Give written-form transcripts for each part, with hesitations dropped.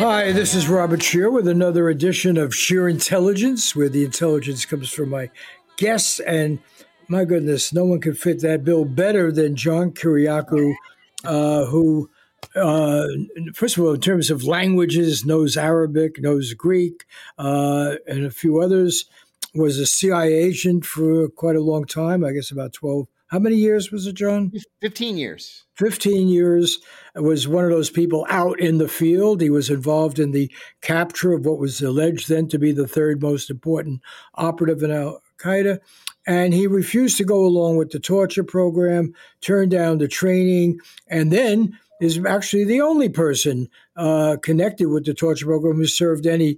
Hi, this is Robert Shear with another edition of Shear Intelligence, where the intelligence comes from my guests. And my goodness, no one could fit that bill better than John Kiriakou, who, uh, first of all, in terms of languages, knows Arabic, knows Greek, and a few others, was a CIA agent for quite a long time, I guess about 12. How many years was it, John? 15 years. 15 years, was one of those people out in the field. He was involved in the capture of what was alleged then to be the third most important operative in Al Qaeda. And he refused to go along with the torture program, turned down the training, and then is actually the only person connected with the torture program who served any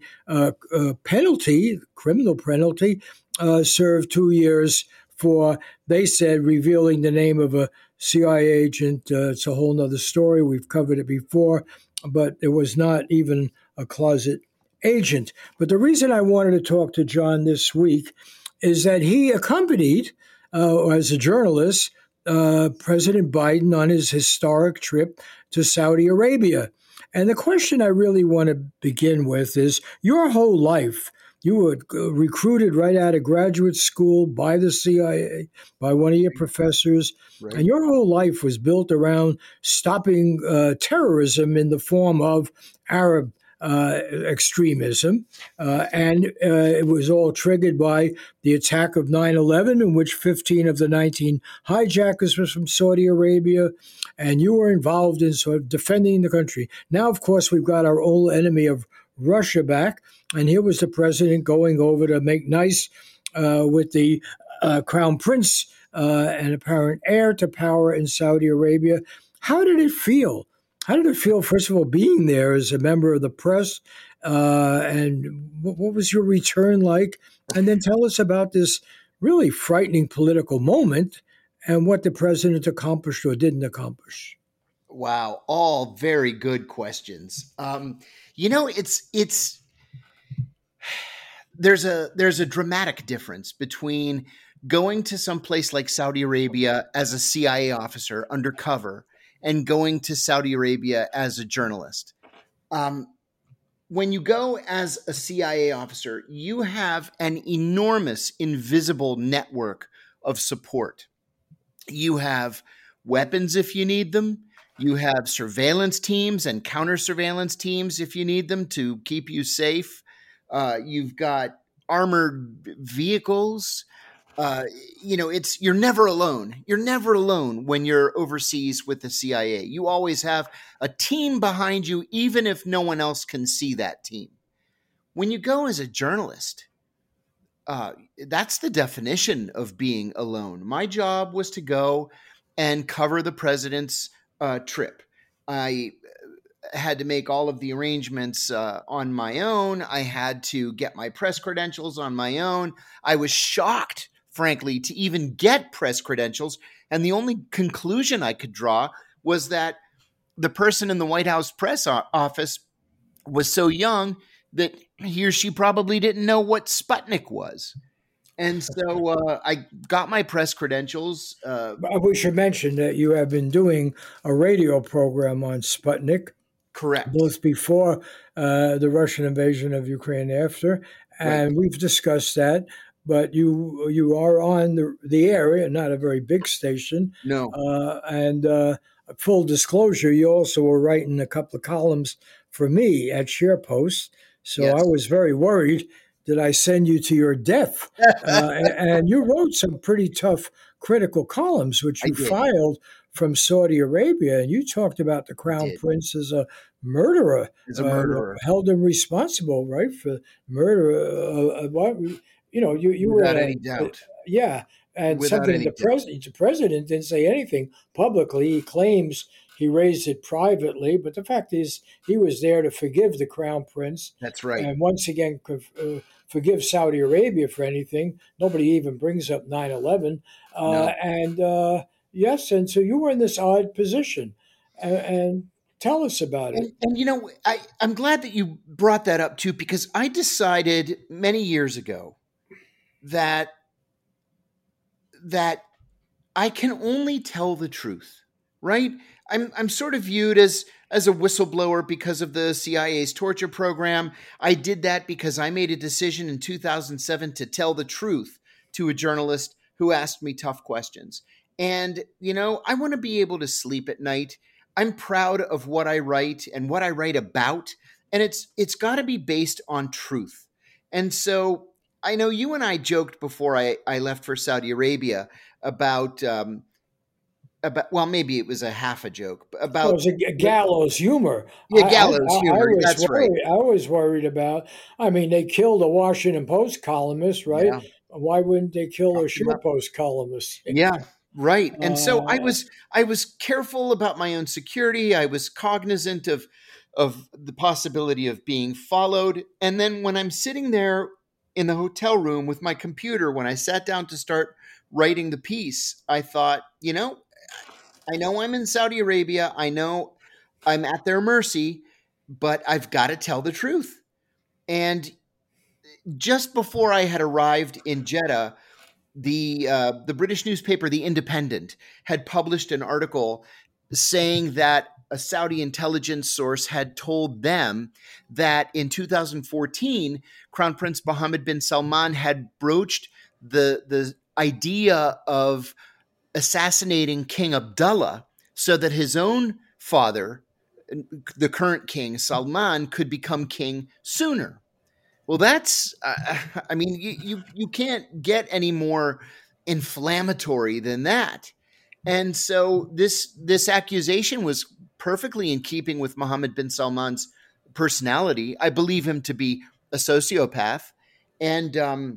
penalty, criminal penalty, served 2 years for, they said, revealing the name of a CIA agent. It's a whole nother story. We've covered it before, but it was not even a closet agent. But the reason I wanted to talk to John this week is that he accompanied, as a journalist, President Biden on his historic trip to Saudi Arabia. And the question I really want to begin with is your whole life. You were recruited right out of graduate school by the CIA, by one of your professors, Right. and your whole life was built around stopping terrorism in the form of Arab extremism. And it was all triggered by the attack of 9/11, in which 15 of the 19 hijackers were from Saudi Arabia, and you were involved in sort of defending the country. Now, of course, we've got our old enemy of Russia back, and here was the president going over to make nice with the crown prince and apparent heir to power in Saudi Arabia. How did it feel? How did it feel, first of all, being there as a member of the press? And what was your return like? And then tell us about this really frightening political moment and what the president accomplished or didn't accomplish. Wow, all very good questions. It's there's a dramatic difference between going to some place like Saudi Arabia as a CIA officer undercover and going to Saudi Arabia as a journalist. When you go as a CIA officer, you have an enormous invisible network of support. You have weapons if you need them. You have surveillance teams and counter surveillance teams if you need them to keep you safe. You've got armored vehicles. You're never alone. You're never alone when you're overseas with the CIA. You always have a team behind you, even if no one else can see that team. When you go as a journalist, that's the definition of being alone. My job was to go and cover the president's trip. I had to make all of the arrangements on my own. I had to get my press credentials on my own. I was shocked, frankly, to even get press credentials. And the only conclusion I could draw was that the person in the White House press office was so young that he or she probably didn't know what Sputnik was. And so I got my press credentials. We should mention that you have been doing a radio program on Sputnik. Correct. Both before the Russian invasion of Ukraine, after, and Right. we've discussed that. But you are on the area, not a very big station. No. And full disclosure, you also were writing a couple of columns for me at SharePost. So Yes. I was very worried. Did I send you to your death? And you wrote some pretty tough critical columns, which I you did. filed from Saudi Arabia. And you talked about the Crown did. Prince as a murderer. As a murderer. Held him responsible, right, for murder. You were Without any doubt. Yeah, and Without something any the president didn't say anything publicly. He claims he raised it privately, but the fact is he was there to forgive the Crown Prince. That's right. And once again, forgive Saudi Arabia for anything. Nobody even brings up 9/11. No. And yes, and so you were in this odd position. And tell us about it. And I'm glad that you brought that up too, because I decided many years ago that I can only tell the truth right? I'm sort of viewed as a whistleblower because of the CIA's torture program. I did that because I made a decision in 2007 to tell the truth to a journalist who asked me tough questions. And, I want to be able to sleep at night. I'm proud of what I write and what I write about, and it's got to be based on truth. And so I know you and I joked before I left for Saudi Arabia about, well, maybe it was a half a joke Oh, it about was a gallows humor. yeah, gallows humor. That's right. I was worried about. I mean, they killed a Washington Post columnist, right? Yeah, Why wouldn't they kill a chopped him Share up. Post columnist? Yeah, right. And so Uh, I was careful about my own security. I was cognizant of the possibility of being followed. And then when I'm sitting there in the hotel room with my computer, when I sat down to start writing the piece, I thought, I know I'm in Saudi Arabia. I know I'm at their mercy, but I've got to tell the truth. And just before I had arrived in Jeddah, the British newspaper The Independent had published an article saying that a Saudi intelligence source had told them that in 2014, Crown Prince Mohammed bin Salman had broached the idea of assassinating King Abdullah so that his own father, the current king Salman, could become king sooner. Well, that's I mean, you can't get any more inflammatory than that. And so this accusation was perfectly in keeping with Mohammed bin Salman's personality. I believe him to be a sociopath, and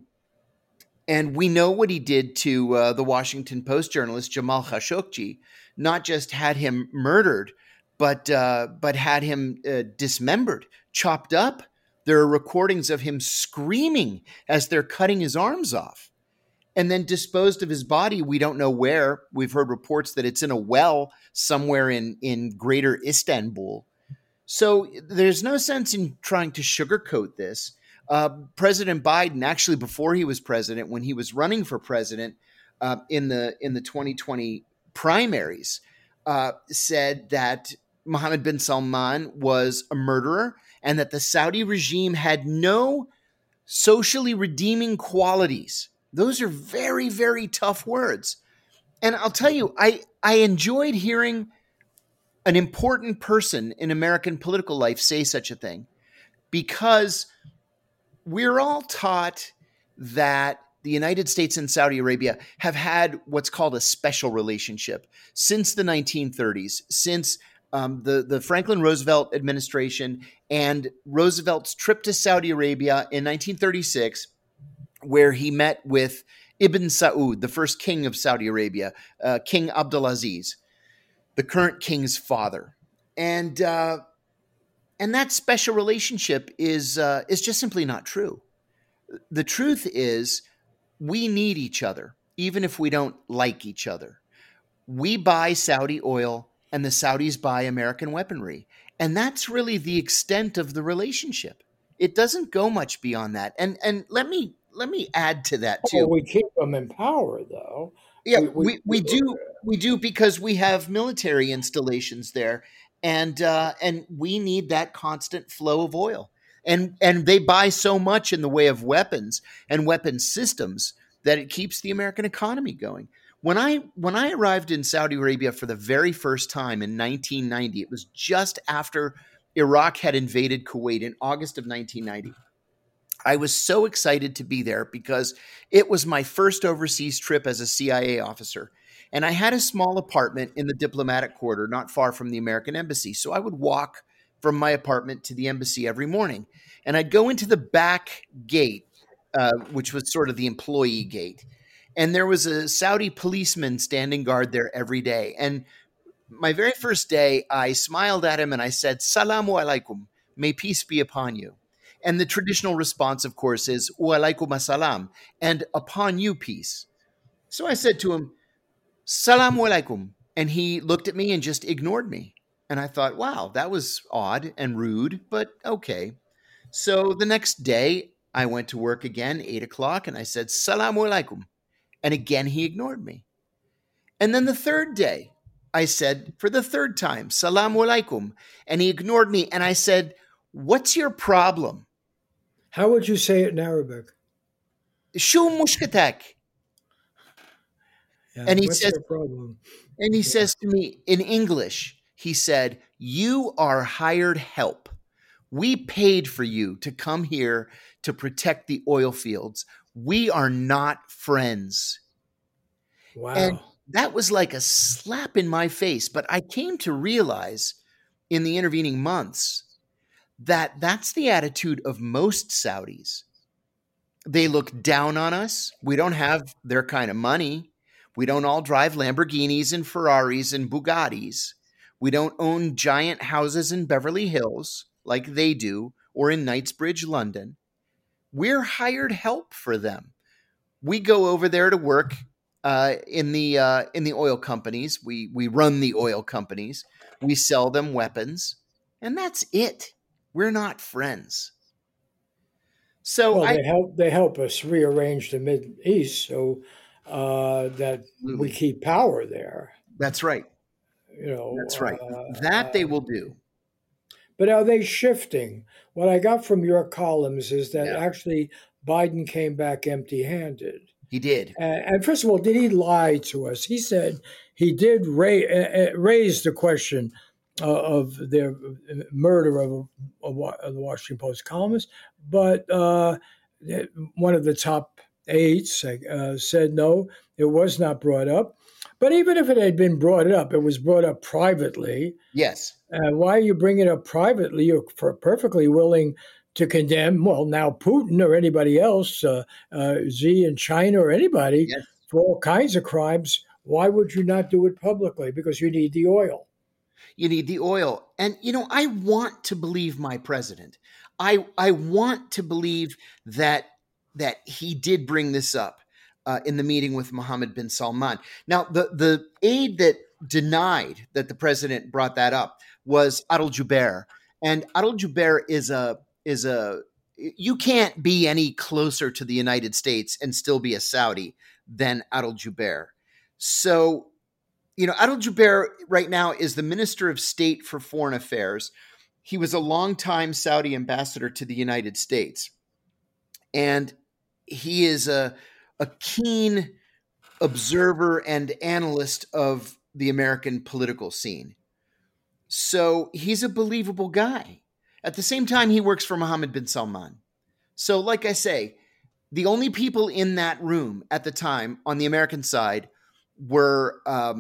we know what he did to the Washington Post journalist Jamal Khashoggi. Not just had him murdered, but had him dismembered, chopped up. There are recordings of him screaming as they're cutting his arms off, and then disposed of his body. We don't know where. We've heard reports that it's in a well somewhere in greater Istanbul. So there's no sense in trying to sugarcoat this. President Biden, actually, before he was president, when he was running for president in the 2020 primaries, said that Mohammed bin Salman was a murderer and that the Saudi regime had no socially redeeming qualities. Those are very, very tough words. And I'll tell you, I enjoyed hearing an important person in American political life say such a thing, because we're all taught that the United States and Saudi Arabia have had what's called a special relationship since the 1930s, since the Franklin Roosevelt administration and Roosevelt's trip to Saudi Arabia in 1936, where he met with Ibn Saud, the first king of Saudi Arabia, King Abdulaziz, the current king's father. And that special relationship is just simply not true. The truth is, we need each other, even if we don't like each other. We buy Saudi oil, and the Saudis buy American weaponry, and that's really the extent of the relationship. It doesn't go much beyond that. And let me add to that well, too. we keep them in power, though. Yeah, We we do because we have military installations there, and we need that constant flow of oil, and they buy so much in the way of weapons and weapon systems that it keeps the American economy going. When I arrived in Saudi Arabia for the very first time in 1990, it was just after Iraq had invaded Kuwait in August of 1990. I was so excited to be there because it was my first overseas trip as a CIA officer. And I had a small apartment in the diplomatic quarter not far from the American embassy. So I would walk from my apartment to the embassy every morning. And I'd go into the back gate, which was sort of the employee gate. And there was a Saudi policeman standing guard there every day. And my very first day, I smiled at him and I said, "Salamu alaikum, may peace be upon you." And the traditional response, of course, is "Wa alaikum assalam," and "upon you peace." So I said to him, "Salamu alaikum." And he looked at me and just ignored me. And I thought, wow, that was odd and rude, but okay. So the next day, I went to work again, 8 o'clock, and I said, "Salamu alaikum." And again, he ignored me. And then the third day, I said for the third time, Salamu alaikum. And he ignored me. And I said, what's your problem? How would you say it in Arabic? Shu mushkatak. Yeah, And he what's says, your problem? and he says to me in English, he said, you are hired help. We paid for you to come here to protect the oil fields. We are not friends. Wow. And that was like a slap in my face. But I came to realize in the intervening months that that's the attitude of most Saudis. They look down on us. We don't have their kind of money. We don't all drive Lamborghinis and Ferraris and Bugattis. We don't own giant houses in Beverly Hills like they do or in Knightsbridge, London. We're hired help for them. We go over there to work in the oil companies. We run the oil companies. We sell them weapons, and that's it. We're not friends. So well, they help us rearrange the Mid East so that we keep power there. That's right. That's right. That they will do. But are they shifting? What I got from your columns is that actually Biden came back empty-handed. He did. And first of all, did he lie to us? He said he did raise the question of their murder of the Washington Post columnist, but one of the top aides said no, it was not brought up. But even if it had been brought up, it was brought up privately. Yes. Why you bring it up privately? You're perfectly willing to condemn, well, now Putin or anybody else, Xi in China or anybody, for all kinds of crimes. Why would you not do it publicly? Because you need the oil. You need the oil. And, I want to believe my president. I want to believe that he did bring this up in the meeting with Mohammed bin Salman. Now, the aide that denied that the president brought that up was Adel Jubeir. And Adel Jubeir is you can't be any closer to the United States and still be a Saudi than Adel Jubeir. So, Adel Jubeir right now is the Minister of State for Foreign Affairs. He was a longtime Saudi ambassador to the United States. And he is a keen observer and analyst of the American political scene. So he's a believable guy. At the same time, he works for Mohammed bin Salman. So like I say, the only people in that room at the time on the American side were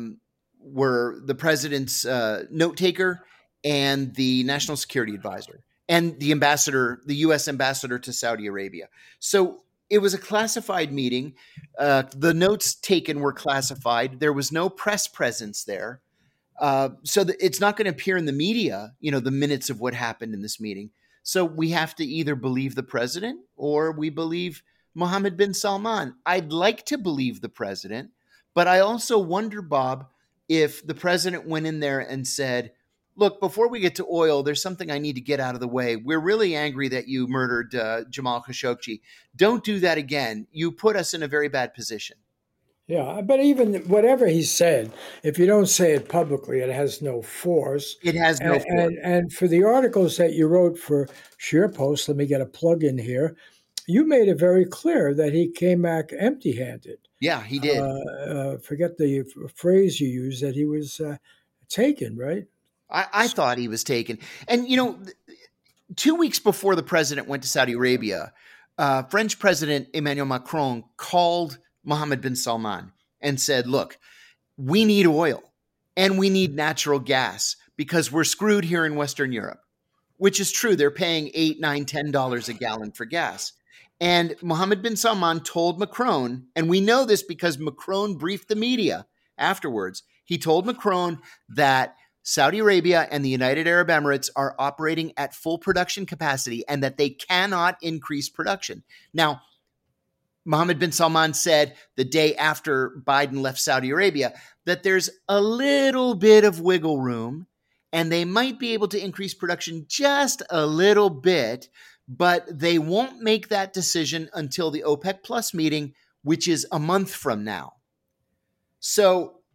the president's note taker and the national security advisor and the ambassador, the U.S. ambassador to Saudi Arabia. So it was a classified meeting. The notes taken were classified. There was no press presence there. So it's not going to appear in the media, the minutes of what happened in this meeting. So we have to either believe the president or we believe Mohammed bin Salman. I'd like to believe the president, but I also wonder, Bob, if the president went in there and said, look, before we get to oil, there's something I need to get out of the way. We're really angry that you murdered Jamal Khashoggi. Don't do that again. You put us in a very bad position. Yeah, but even whatever he said, if you don't say it publicly, it has no force. It has no force. And for the articles that you wrote for SharePost, let me get a plug in here, you made it very clear that he came back empty-handed. Yeah, he did. Forget the phrase you used, that he was taken, right? I thought he was taken. And, 2 weeks before the president went to Saudi Arabia, French President Emmanuel Macron called Mohammed bin Salman and said, look, we need oil and we need natural gas because we're screwed here in Western Europe, which is true. They're paying $8, $9, $10 a gallon for gas. And Mohammed bin Salman told Macron, and we know this because Macron briefed the media afterwards. He told Macron that Saudi Arabia and the United Arab Emirates are operating at full production capacity and that they cannot increase production. Now, Mohammed bin Salman said the day after Biden left Saudi Arabia that there's a little bit of wiggle room and they might be able to increase production just a little bit, but they won't make that decision until the OPEC Plus meeting, which is a month from now. So,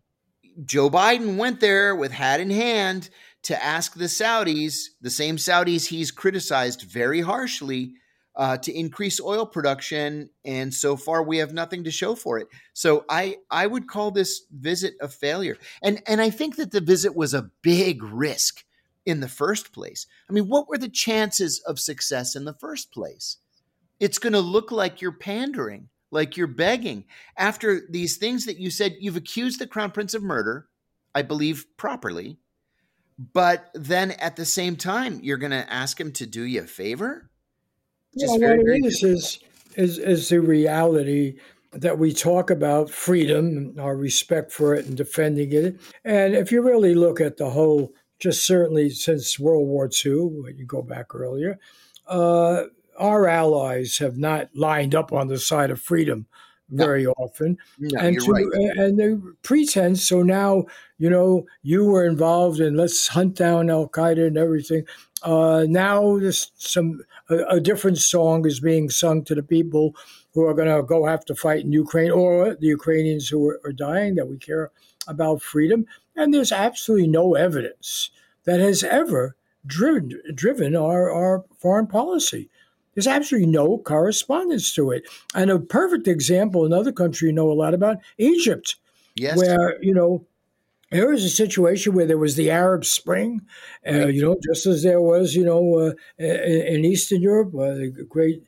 Joe Biden went there with hat in hand to ask the Saudis, the same Saudis he's criticized very harshly, to increase oil production. And so far, we have nothing to show for it. So I would call this visit a failure. And I think that the visit was a big risk in the first place. I mean, what were the chances of success in the first place? It's going to look like you're pandering, like you're begging. After these things that you said, you've accused the Crown Prince of murder, I believe properly, but then at the same time, you're going to ask him to do you a favor? Well, what it is the reality that we talk about freedom, our respect for it and defending it. And if you really look at the whole, just certainly since World War II, when you go back earlier, our allies have not lined up on the side of freedom very often. No, and you're right. And the pretense, so now, you were involved in let's hunt down Al Qaeda and everything. Now there's a different song is being sung to the people who are going to go have to fight in Ukraine, or the Ukrainians who are dying, that we care about freedom. And there's absolutely no evidence that has ever driven our foreign policy. There's absolutely no correspondence to it. And a perfect example, another country you know a lot about, Egypt, Yes. where, there was a situation where there was the Arab Spring, Right. just as there was, in Eastern Europe, the great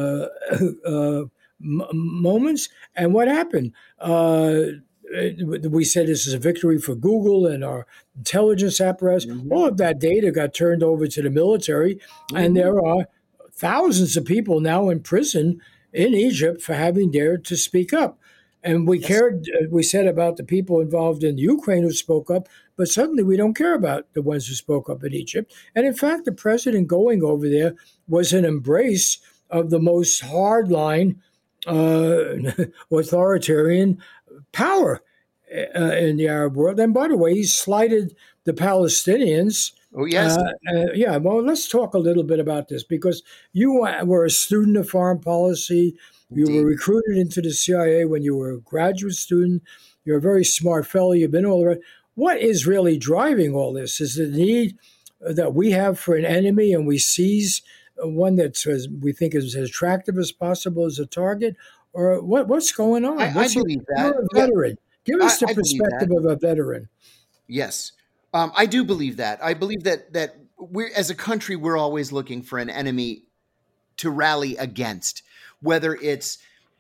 moments. And what happened? We said this is a victory for Google and our intelligence apparatus. Mhm. All of that data got turned over to the military, and there are thousands of people now in prison in Egypt for having dared to speak up. And we cared, we said about the people involved in Ukraine who spoke up, but suddenly we don't care about the ones who spoke up in Egypt. And in fact, the president going over there was an embrace of the most hardline authoritarian power in the Arab world. And by the way, he slighted the Palestinians. Oh, yes. Yeah, well, let's talk a little bit about this, because you were a student of foreign policy. You Indeed. were recruited into the CIA when you were a graduate student. You're a very smart fellow. You've been all around. What is really driving all this? Is the need that we have for an enemy, and we seize one that we think is as attractive as possible as a target? Or what's going on? I believe that. You're a veteran. Give us the I believe perspective that. of a veteran. Yes. I do believe that. I believe that we're, as a country, we're always looking for an enemy to rally against, whether it's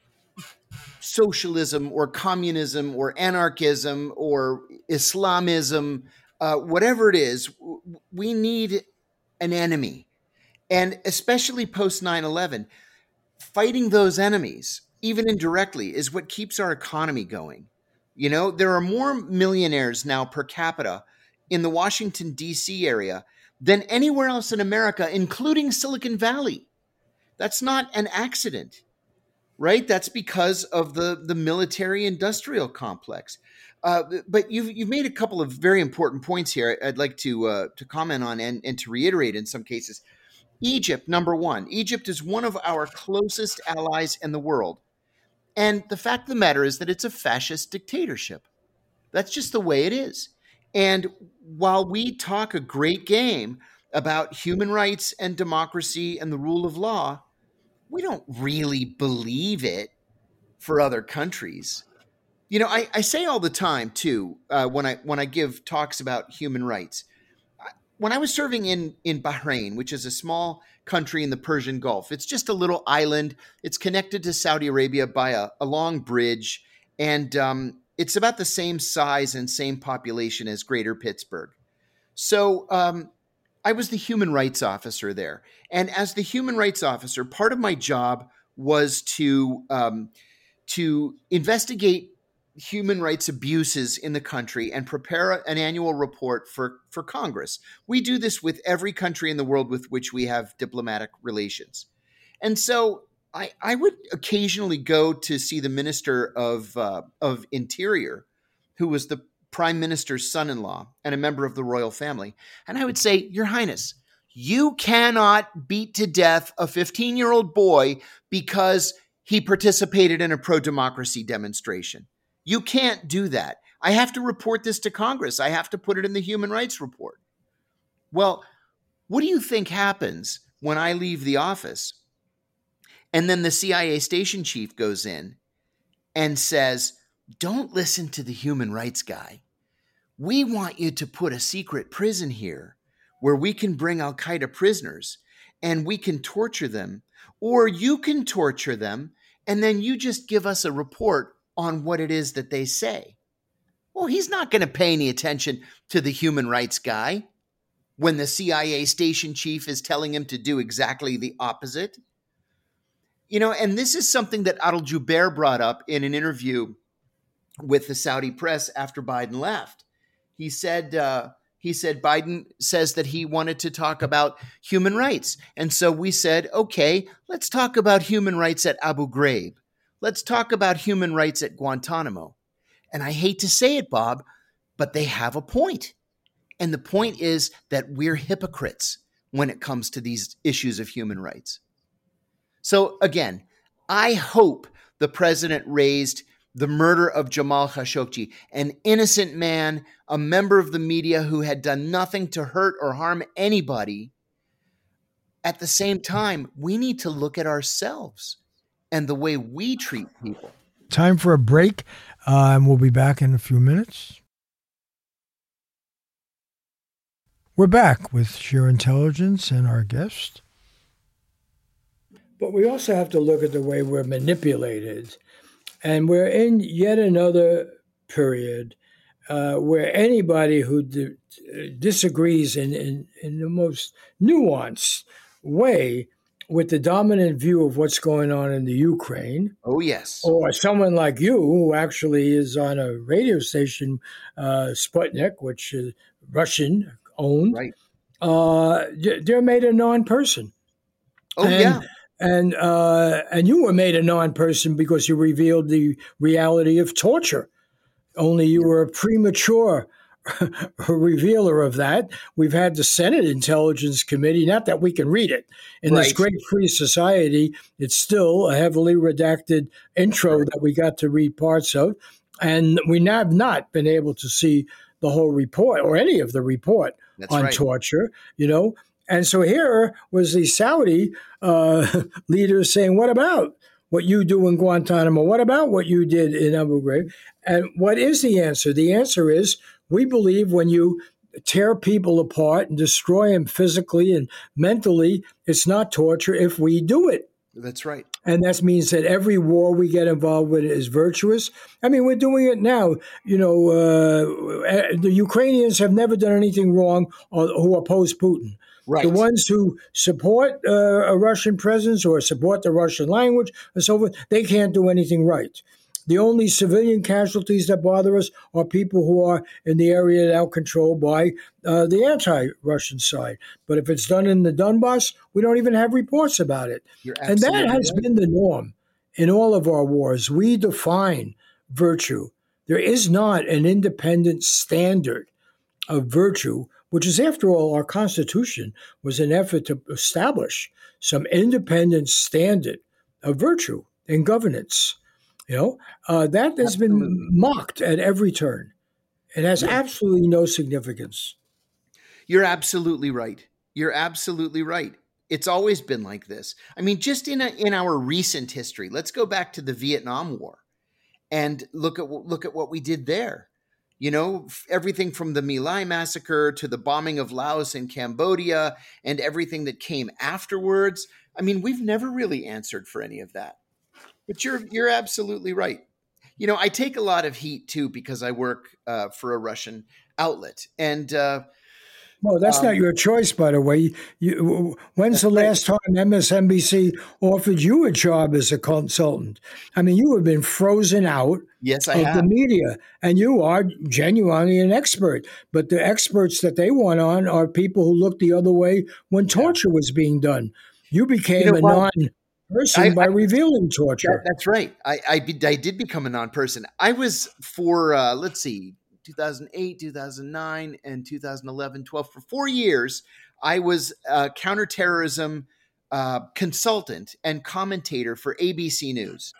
socialism or communism or anarchism or Islamism, whatever it is, we need an enemy. And especially post 9/11, fighting those enemies, even indirectly, is what keeps our economy going. There are more millionaires now per capita in the Washington, D.C. area than anywhere else in America, including Silicon Valley. That's not an accident, right? That's because of the military-industrial complex. But you've made a couple of very important points here I'd like to comment on and to reiterate in some cases. Egypt, number one. Egypt is one of our closest allies in the world. And the fact of the matter is that it's a fascist dictatorship. That's just the way it is. And while we talk a great game about human rights and democracy and the rule of law, we don't really believe it for other countries. I say all the time too, when I give talks about human rights. When I was serving in Bahrain, which is a small country in the Persian Gulf, it's just a little island. It's connected to Saudi Arabia by a long bridge, and it's about the same size and same population as Greater Pittsburgh. So I was the human rights officer there. And as the human rights officer, part of my job was to investigate human rights abuses in the country and prepare an annual report for Congress. We do this with every country in the world with which we have diplomatic relations. And so I would occasionally go to see the Minister of Interior, who was the Prime Minister's son-in-law and a member of the royal family. And I would say, Your Highness, you cannot beat to death a 15-year-old boy because he participated in a pro-democracy demonstration. You can't do that. I have to report this to Congress. I have to put it in the Human Rights Report. Well, what do you think happens when I leave the office and then the CIA station chief goes in and says, don't listen to the human rights guy. We want you to put a secret prison here where we can bring Al-Qaeda prisoners and we can torture them, or you can torture them and then you just give us a report on what it is that they say. Well, he's not going to pay any attention to the human rights guy when the CIA station chief is telling him to do exactly the opposite. And this is something that Adel-Jubeir brought up in an interview with the Saudi press after Biden left. He said Biden says that he wanted to talk about human rights. And so we said, okay, let's talk about human rights at Abu Ghraib. Let's talk about human rights at Guantanamo. And I hate to say it, Bob, but they have a point. And the point is that we're hypocrites when it comes to these issues of human rights. So again, I hope the president raised the murder of Jamal Khashoggi, an innocent man, a member of the media who had done nothing to hurt or harm anybody. At the same time, we need to look at ourselves and the way we treat people. Time for a break, and we'll be back in a few minutes. We're back with Sheer Intelligence and our guest. But we also have to look at the way we're manipulated. And we're in yet another period where anybody who disagrees in the most nuanced way with the dominant view of what's going on in the Ukraine. Oh, yes. Or someone like you who actually is on a radio station, Sputnik, which is Russian-owned. Right. They're made a non-person. Oh, yeah. And you were made a non-person because you revealed the reality of torture. Only you were a premature revealer of that. We've had the Senate Intelligence Committee, not that we can read it. In this great free society, it's still a heavily redacted intro that we got to read parts of. And we have not been able to see the whole report or any of the report on torture, And so here was the Saudi leaders saying, what about what you do in Guantanamo? What about what you did in Abu Ghraib? And what is the answer? The answer is, we believe when you tear people apart and destroy them physically and mentally, it's not torture if we do it. That's right. And that means that every war we get involved with is virtuous. I mean, we're doing it now. The Ukrainians have never done anything wrong who oppose Putin. Right. The ones who support a Russian presence or support the Russian language and so forth, they can't do anything right. The only civilian casualties that bother us are people who are in the area now controlled by the anti-Russian side. But if it's done in the Donbass, we don't even have reports about it. And that has been the norm in all of our wars. We define virtue. There is not an independent standard of virtue, which is, after all, our Constitution was an effort to establish some independent standard of virtue in governance. That has been mocked at every turn. It has absolutely no significance. You're absolutely right. You're absolutely right. It's always been like this. I mean, just in our recent history, let's go back to the Vietnam War and look at what we did there. Everything from the My Lai massacre to the bombing of Laos and Cambodia and everything that came afterwards. I mean, we've never really answered for any of that. But you're absolutely right. I take a lot of heat too because I work for a Russian outlet, and well, that's not your choice, by the way. When's the last time MSNBC offered you a job as a consultant? I mean, you have been frozen out of the media, and you are genuinely an expert. But the experts that they want on are people who look the other way when torture was being done. You became a non-person by revealing torture. That's right. I did become a non-person. I was for, 2008, 2009, and 2011, 12. For 4 years, I was a counterterrorism consultant and commentator for ABC News.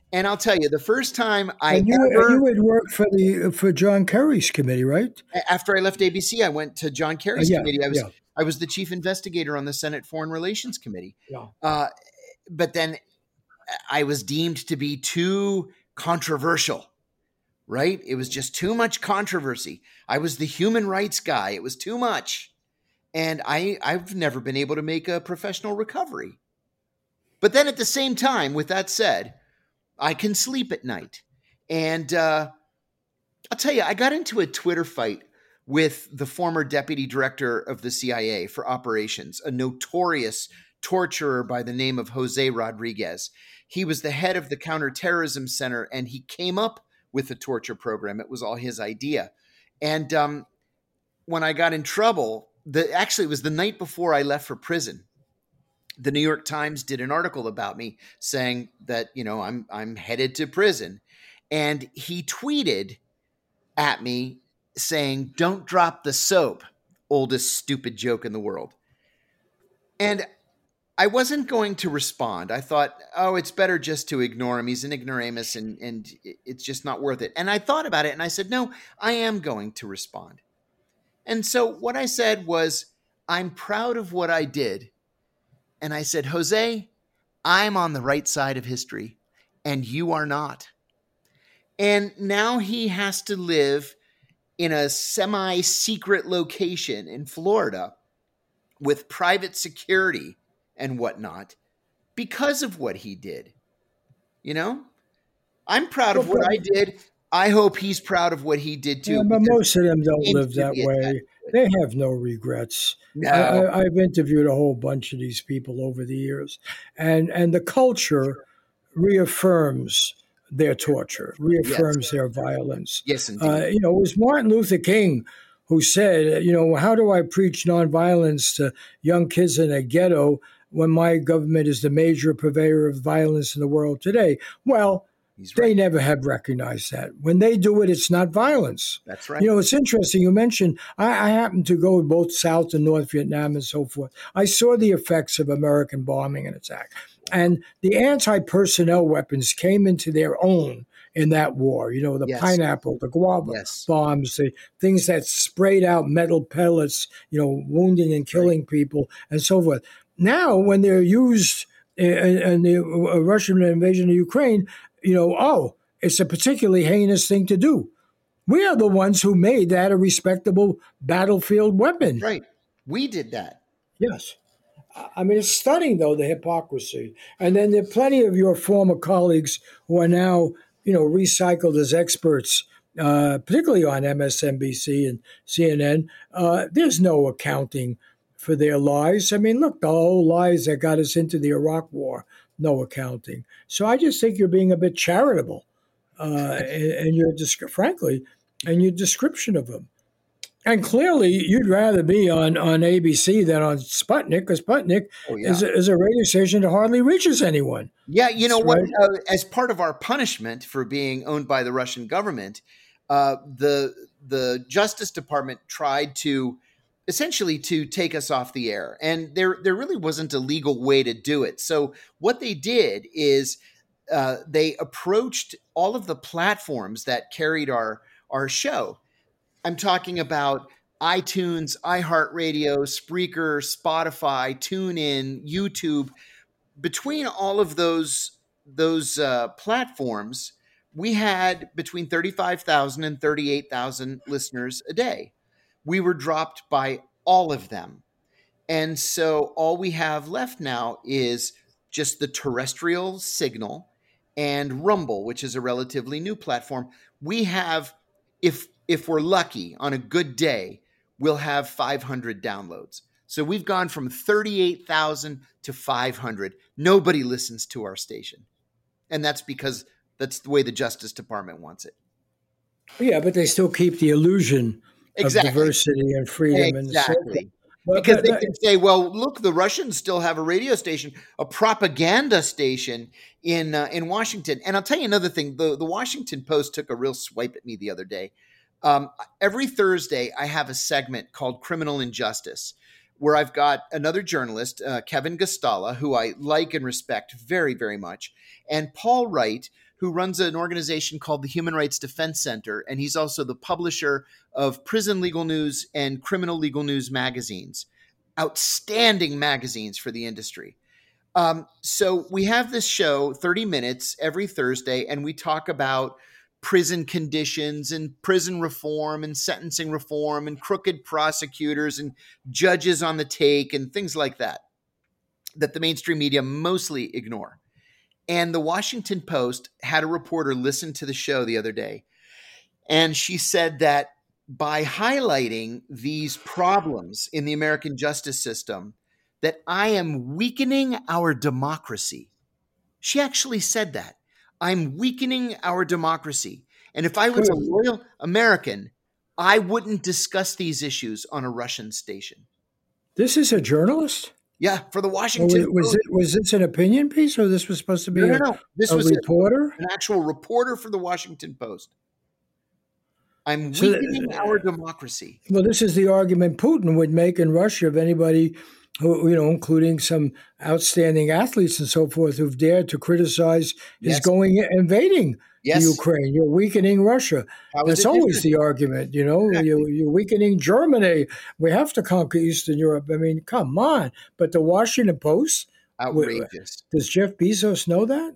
And I'll tell you, the first time I And ever, you had worked for John Kerry's committee, right? after I left ABC, I went to John Kerry's Yeah, committee. yeah, I was the chief investigator on the Senate Foreign Relations Committee. yeah. Uh, but then I was deemed to be too controversial, right? It was just too much controversy. I was the human rights guy. It was too much. And I've never been able to make a professional recovery. But then at the same time, with that said, I can sleep at night. And I'll tell you, I got into a Twitter fight with the former deputy director of the CIA for operations, a notorious torturer by the name of Jose Rodriguez. He was the head of the Counterterrorism Center, and he came up with the torture program. It was all his idea. And when I got in trouble, actually it was the night before I left for prison. The New York Times did an article about me saying that, I'm headed to prison. And he tweeted at me saying, "Don't drop the soap," oldest stupid joke in the world. And I wasn't going to respond. I thought, oh, it's better just to ignore him. He's an ignoramus and it's just not worth it. And I thought about it and I said, no, I am going to respond. And so what I said was, I'm proud of what I did. And I said, Jose, I'm on the right side of history and you are not. And now he has to live in a semi-secret location in Florida with private security and whatnot because of what he did. I'm proud of what I did. I hope he's proud of what he did too. Yeah, but most of them don't live that way. They have no regrets. No. I've interviewed a whole bunch of these people over the years, and the culture reaffirms their torture, reaffirms their violence. Yes, indeed. It was Martin Luther King who said, how do I preach nonviolence to young kids in a ghetto when my government is the major purveyor of violence in the world today? Well, they never have recognized that. When they do it, it's not violence. That's right. It's interesting. You mentioned, I happened to go both South and North Vietnam and so forth. I saw the effects of American bombing and attack. And the anti-personnel weapons came into their own in that war. The pineapple, the guava bombs, the things that sprayed out metal pellets, wounding and killing people and so forth. Now, when they're used in the Russian invasion of Ukraine, it's a particularly heinous thing to do. We are the ones who made that a respectable battlefield weapon. Right. We did that. Yes. I mean, it's stunning, though, the hypocrisy. And then there are plenty of your former colleagues who are now, recycled as experts, particularly on MSNBC and CNN. There's no accounting for their lies. I mean, look, the whole lies that got us into the Iraq War, no accounting. So I just think you're being a bit charitable in your description of them. And clearly, you'd rather be on ABC than on Sputnik, because Sputnik is a radio station that hardly reaches anyone. Yeah, what? As part of our punishment for being owned by the Russian government, the Justice Department tried to essentially to take us off the air, and there really wasn't a legal way to do it. So what they did is they approached all of the platforms that carried our show. I'm talking about iTunes, iHeartRadio, Spreaker, Spotify, TuneIn, YouTube. Between all of those platforms, we had between 35,000 and 38,000 listeners a day. We were dropped by all of them. And so all we have left now is just the terrestrial signal and Rumble, which is a relatively new platform. We have, if we're lucky, on a good day, we'll have 500 downloads. So we've gone from 38,000 to 500. Nobody listens to our station. And that's because that's the way the Justice Department wants it. Yeah, but they still keep the illusion of diversity and freedom. Exactly. Because they can say, well, look, the Russians still have a radio station, a propaganda station in Washington. And I'll tell you another thing. The Washington Post took a real swipe at me the other day. Every Thursday, I have a segment called Criminal Injustice, where I've got another journalist, Kevin Gastala, who I like and respect very, very much, and Paul Wright, who runs an organization called the Human Rights Defense Center, and he's also the publisher of Prison Legal News and Criminal Legal News magazines. Outstanding magazines for the industry. So we have this show, 30 minutes every Thursday, and we talk about prison conditions and prison reform and sentencing reform and crooked prosecutors and judges on the take and things like that the mainstream media mostly ignore. And the Washington Post had a reporter listen to the show the other day, and she said that by highlighting these problems in the American justice system, that I am weakening our democracy. She actually said that. I'm weakening our democracy. And if I was a loyal American, I wouldn't discuss these issues on a Russian station. This is a journalist? Yeah, for the Washington Post. Was this an opinion piece, or this was supposed to be No. This was reporter? An actual reporter for the Washington Post. I'm weakening our democracy. Well, this is the argument Putin would make in Russia of anybody who, including some outstanding athletes and so forth, who've dared to criticize his invading Ukraine. You're weakening Russia. That's always the argument, Exactly. You're weakening Germany. We have to conquer Eastern Europe. I mean, come on. But the Washington Post, outrageous. Does Jeff Bezos know that?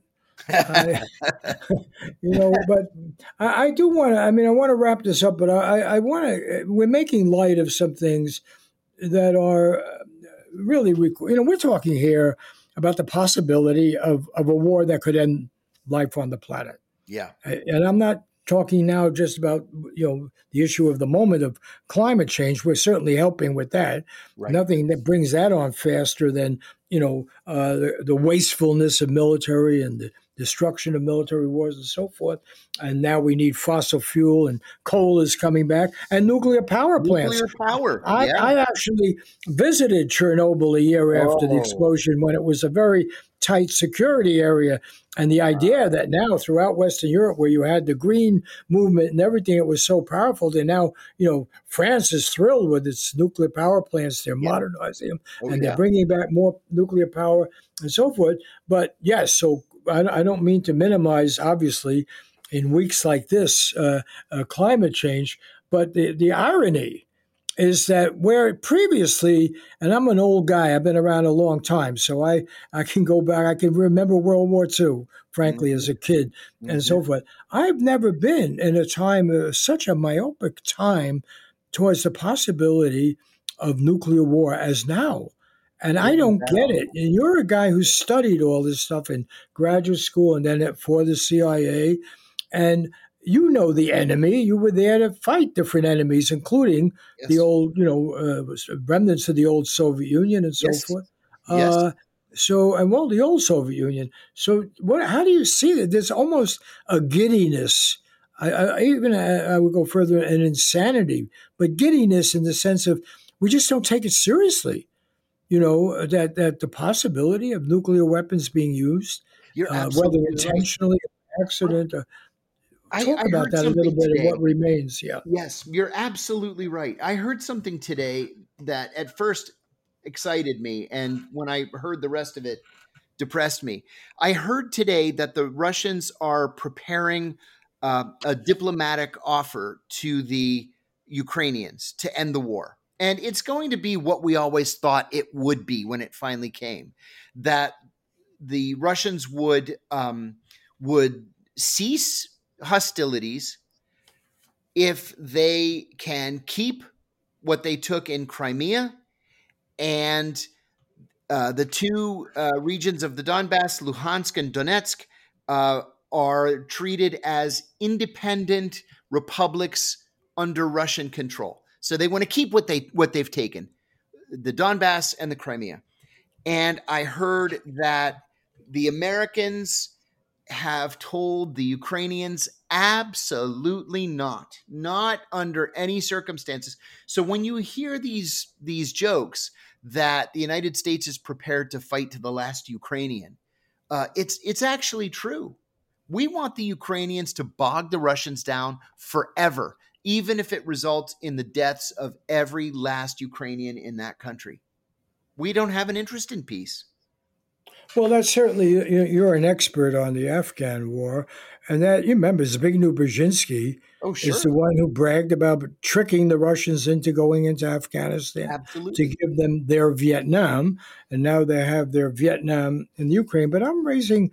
But I do want to. I mean, I want to wrap this up, but I want to. We're making light of some things that are really, we're talking here about the possibility of a war that could end life on the planet. Yeah. And I'm not talking now just about, the issue of the moment of climate change. We're certainly helping with that. Right. Nothing that brings that on faster than, the wastefulness of military and the destruction of military wars and so forth. And now we need fossil fuel, and coal is coming back, and nuclear power plants. Nuclear power. I actually visited Chernobyl a year after the explosion, when it was a very tight security area. And the idea that now throughout Western Europe, where you had the green movement and everything, it was so powerful that now, France is thrilled with its nuclear power plants. They're modernizing them, and they're bringing back more nuclear power and so forth. But yes, so I don't mean to minimize, obviously, in weeks like this, climate change, but the irony is that where previously, and I'm an old guy, I've been around a long time, so I can go back, I can remember World War II, frankly, as a kid, and so forth. I've never been in a time, such a myopic time towards the possibility of nuclear war as now. And I don't get it. And you're a guy who studied all this stuff in graduate school and then for the CIA. And you know the enemy. You were there to fight different enemies, including the old, remnants of the old Soviet Union and so forth. The old Soviet Union. So how do you see that? There's almost a giddiness. I would go further, an insanity, but giddiness in the sense of we just don't take it seriously. That the possibility of nuclear weapons being used, whether intentionally or accident. Talk about that a little bit and what remains. Yeah. Yes, you're absolutely right. I heard something today that at first excited me, and when I heard the rest of it, depressed me. I heard today that the Russians are preparing a diplomatic offer to the Ukrainians to end the war. And it's going to be what we always thought it would be when it finally came, that the Russians would cease hostilities if they can keep what they took in Crimea and the two regions of the Donbass, Luhansk and Donetsk, are treated as independent republics under Russian control. So they want to keep what they've taken, the Donbass and the Crimea. And I heard that the Americans have told the Ukrainians absolutely not under any circumstances. So when you hear these jokes that the United States is prepared to fight to the last Ukrainian, it's actually true. We want the Ukrainians to bog the Russians down forever, even if it results in the deaths of every last Ukrainian in that country. We don't have an interest in peace. Well, that's certainly you're an expert on the Afghan war, and that you remember Zbigniew Brzezinski Oh, is sure. the one who bragged about tricking the Russians into going into Afghanistan to Absolutely. give them their Vietnam, and now they have their Vietnam in Ukraine. But I'm raising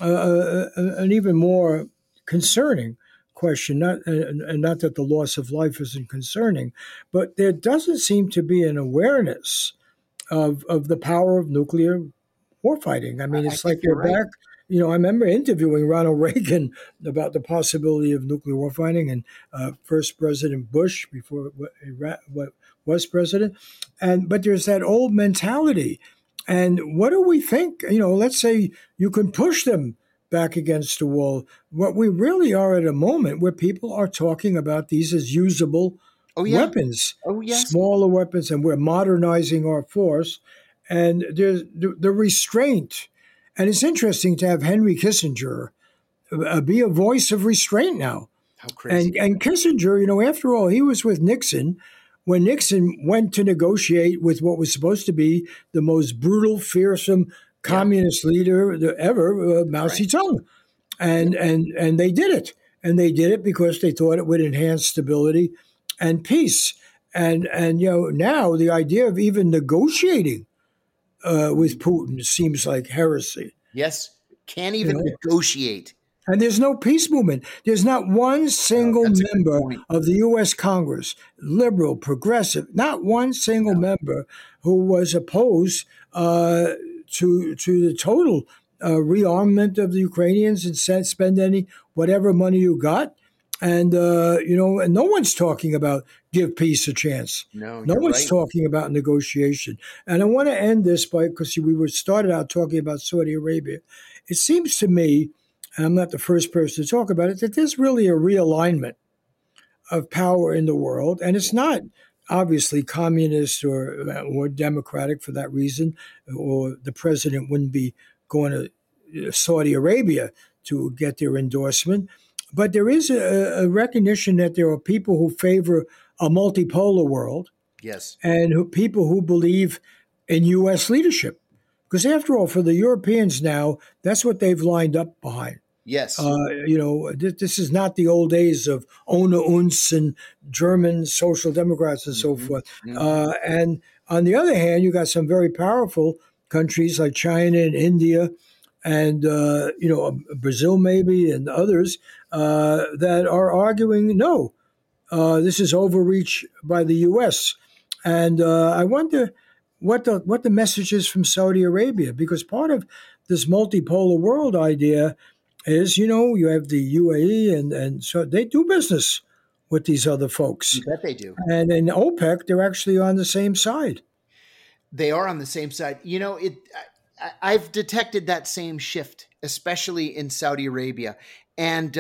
an even more concerning question, not and not that the loss of life isn't concerning, but there doesn't seem to be an awareness of the power of nuclear warfighting. I mean, I it's think like you're we're right. back. I remember interviewing Ronald Reagan about the possibility of nuclear warfighting, and first President Bush before what was president, and but there's that old mentality, and what do we think? Let's say you can push them back against the wall. What we really are at a moment where people are talking about these as usable Oh, yeah. weapons, Oh, yes. smaller weapons, and we're modernizing our force. And there's the restraint. And it's interesting to have Henry Kissinger be a voice of restraint now. How crazy. And Kissinger, after all, he was with Nixon when Nixon went to negotiate with what was supposed to be the most brutal, fearsome Yeah. communist leader ever, Mao That's right. Zedong, Yeah. and they did it, and they did it because they thought it would enhance stability and peace. And now the idea of even negotiating with Putin seems like heresy. Yes. Can't You even know, negotiate. and there's no peace movement. There's not one Oh, single that's a good member point. of the U.S. Congress, liberal, progressive, not one single No. member who was opposed to the total rearmament of the Ukrainians and said spend any whatever money you got. And no one's talking about give peace a chance. No, No you're one's right. talking about negotiation. And I want to end this by because we were started out talking about Saudi Arabia. It seems to me, and I'm not the first person to talk about it, that there's really a realignment of power in the world, and it's not obviously communist or democratic for that reason, or the president wouldn't be going to Saudi Arabia to get their endorsement. But there is a recognition that there are people who favor a multipolar world Yes. and people who believe in U.S. leadership. Because after all, for the Europeans now, that's what they've lined up behind. Yes. This is not the old days of Ohne uns and German social democrats and so Hmm. forth. Hmm. And on the other hand, you got some very powerful countries like China and India and Brazil maybe and others that are arguing no, this is overreach by the U.S. And I wonder what the message is from Saudi Arabia, because part of this multipolar world idea is, you have the UAE, and so they do business with these other You folks. bet they do. And in OPEC, they're actually on the same side. They are on the same side. I've detected that same shift, especially in Saudi Arabia, and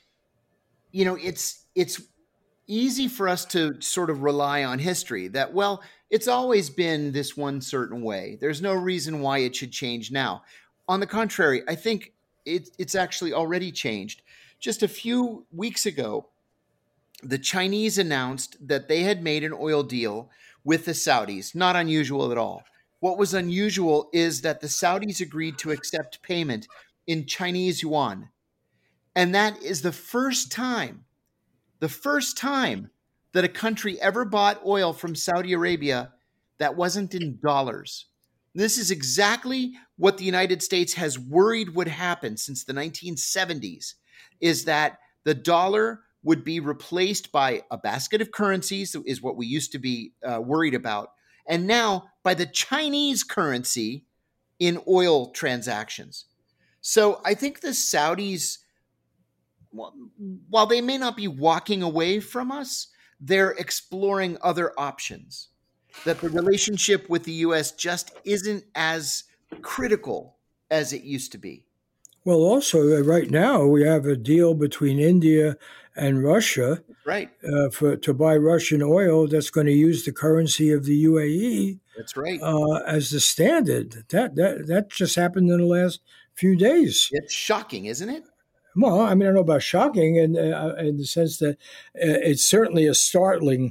it's easy for us to sort of rely on history that, well, it's always been this one certain way. There's no reason why it should change now. On the contrary, I think it's actually already changed. Just a few weeks ago, the Chinese announced that they had made an oil deal with the Saudis. Not unusual at all. What was unusual is that the Saudis agreed to accept payment in Chinese yuan. And that is the first time that a country ever bought oil from Saudi Arabia that wasn't in dollars. This is exactly what the United States has worried would happen since the 1970s, is that the dollar would be replaced by a basket of currencies, is what we used to be worried about, and now by the Chinese currency in oil transactions. So I think the Saudis, while they may not be walking away from us, they're exploring other options. That the relationship with the US just isn't as critical as it used to be. Well, also, right now, we have a deal between India and Russia Right. to buy Russian oil that's going to use the currency of the UAE That's right. as the standard. That just happened in the last few days. It's shocking, isn't it? Well, I mean, I don't know about shocking in the sense that it's certainly a startling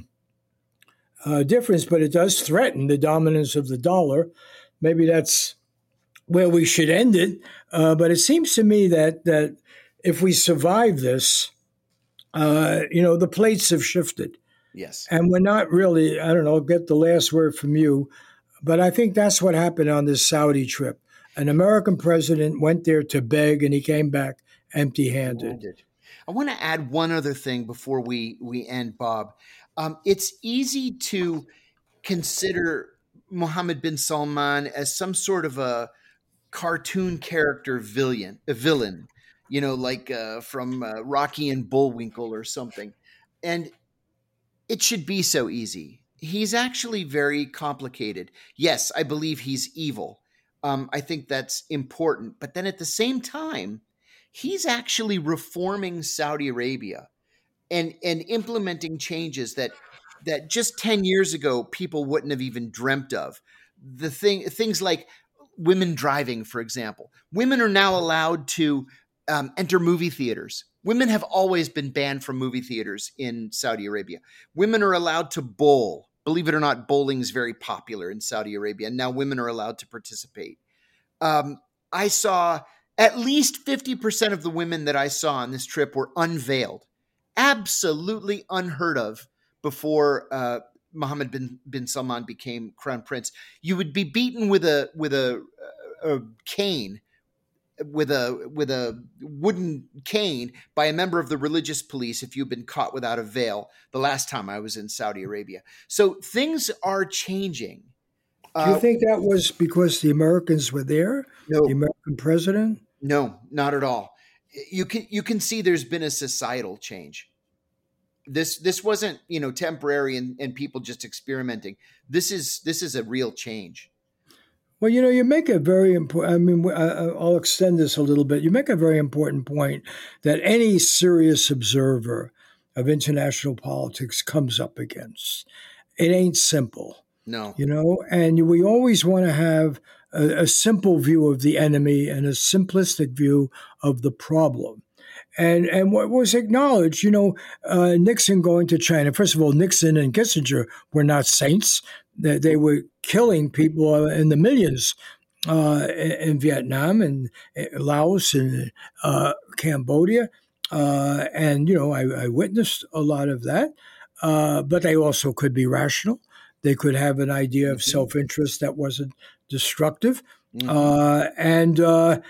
difference, but it does threaten the dominance of the dollar. Maybe that's where we should end it. But it seems to me that if we survive this, the plates have shifted. Yes. And we're not really, I don't know, get the last word from you, but I think that's what happened on this Saudi trip. An American president went there to beg, and he came back empty handed. I want to add one other thing before we end, Bob. It's easy to consider Mohammed bin Salman as some sort of a cartoon character villain, like from Rocky and Bullwinkle or something. And it should be so easy. He's actually very complicated. Yes, I believe he's evil. I think that's important. But then at the same time, he's actually reforming Saudi Arabia and implementing changes that just 10 years ago people wouldn't have even dreamt of. Things like women driving, for example. Women are now allowed to enter movie theaters. Women have always been banned from movie theaters in Saudi Arabia. Women are allowed to bowl. Believe it or not, bowling is very popular in Saudi Arabia, and now women are allowed to participate. I saw at least 50% of the women that I saw on this trip were unveiled. Absolutely unheard of before Mohammed bin Salman became crown prince. You would be beaten with a cane, with a wooden cane by a member of the religious police if you've been caught without a veil the last time I was in Saudi Arabia. So things are changing. Do you think that was because the Americans were there? No. The American president? No, not at all. You can see there's been a societal change. This wasn't, temporary and people just experimenting. This is a real change. Well, you make a very important, I'll extend this a little bit. You make a very important point that any serious observer of international politics comes up against. It ain't simple. No. And we always want to have a simple view of the enemy and a simplistic view of the problem. And what was acknowledged, Nixon going to China. First of all, Nixon and Kissinger were not saints. They were killing people in the millions in Vietnam and Laos and Cambodia. And I witnessed a lot of that. But they also could be rational. They could have an idea of self-interest that wasn't destructive. And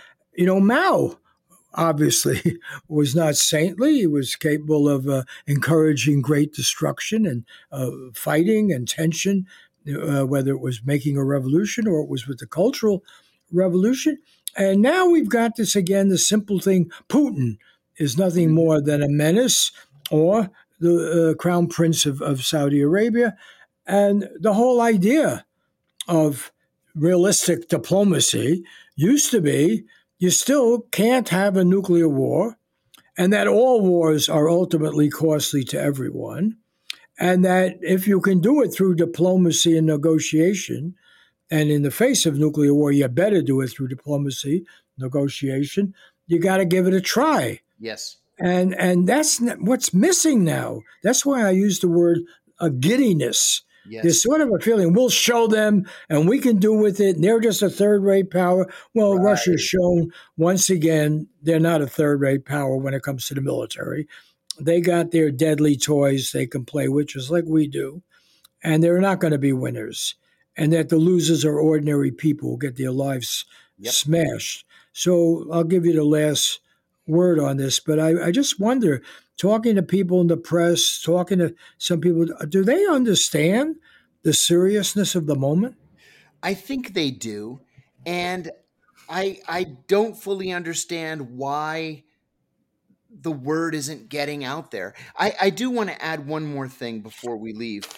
Mao obviously was not saintly. He was capable of encouraging great destruction and fighting and tension, whether it was making a revolution or it was with the Cultural Revolution. And now we've got this again, the simple thing. Putin is nothing more than a menace or the crown prince of Saudi Arabia. And the whole idea of realistic diplomacy used to be you still can't have a nuclear war, and that all wars are ultimately costly to everyone, and that if you can do it through diplomacy and negotiation, and in the face of nuclear war, you better do it through diplomacy, negotiation, you got to give it a try. Yes. And that's what's missing now. That's why I use the word a giddiness. Yes. There's sort of a feeling we'll show them and we can do with it. And they're just a third-rate power. Well, right. Russia's shown once again they're not a third-rate power when it comes to the military. They got their deadly toys they can play with just like we do. And they're not going to be winners. And that the losers are ordinary people who get their lives smashed. So I'll give you the last word on this. But I just wonder, talking to people in the press, talking to some people, do they understand the seriousness of the moment? I think they do. And I don't fully understand why the word isn't getting out there. I do want to add one more thing before we leave.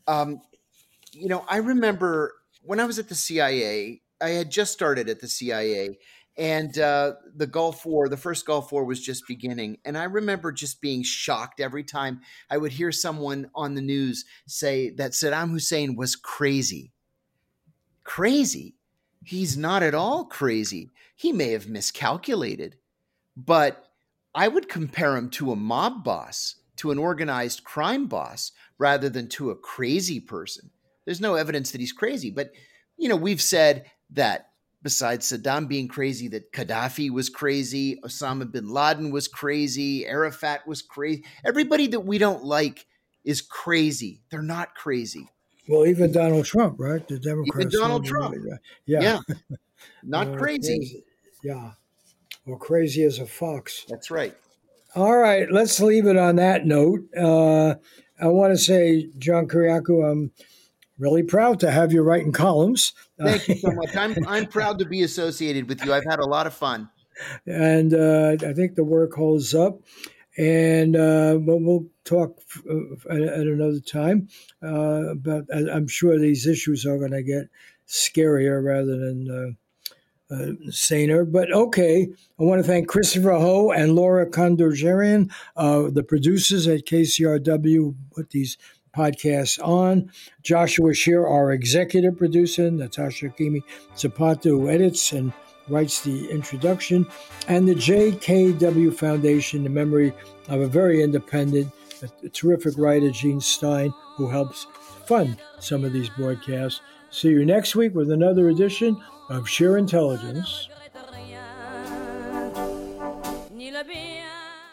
I remember when I was at the CIA, I had just started at the CIA, and the Gulf War, the first Gulf War was just beginning. And I remember just being shocked every time I would hear someone on the news say that Saddam Hussein was crazy. Crazy? He's not at all crazy. He may have miscalculated, but I would compare him to a mob boss, to an organized crime boss, rather than to a crazy person. There's no evidence that he's crazy, but we've said that besides Saddam being crazy, that Gaddafi was crazy, Osama bin Laden was crazy, Arafat was crazy. Everybody that we don't like is crazy. They're not crazy. Well, even Donald Trump, right? The Even Democrats. Donald Trump. Yeah. Yeah. Not crazy. Crazy. Yeah. Or crazy as a fox. That's right. All right. Let's leave it on that note. I want to say, John Kiriakou, I'm really proud to have you writing columns. Thank you so much. I'm proud to be associated with you. I've had a lot of fun. And I think the work holds up. And we'll talk at another time. But I'm sure these issues are going to get scarier rather than saner. But okay, I want to thank Christopher Ho and Laura Kondorjerian, the producers at KCRW, put these podcasts on. Joshua Shear, our executive producer, Natasha Kimi Zapata, who edits and writes the introduction, and the JKW Foundation in memory of a very independent, a terrific writer, Gene Stein, who helps fund some of these broadcasts. See you next week with another edition of Sheer Intelligence.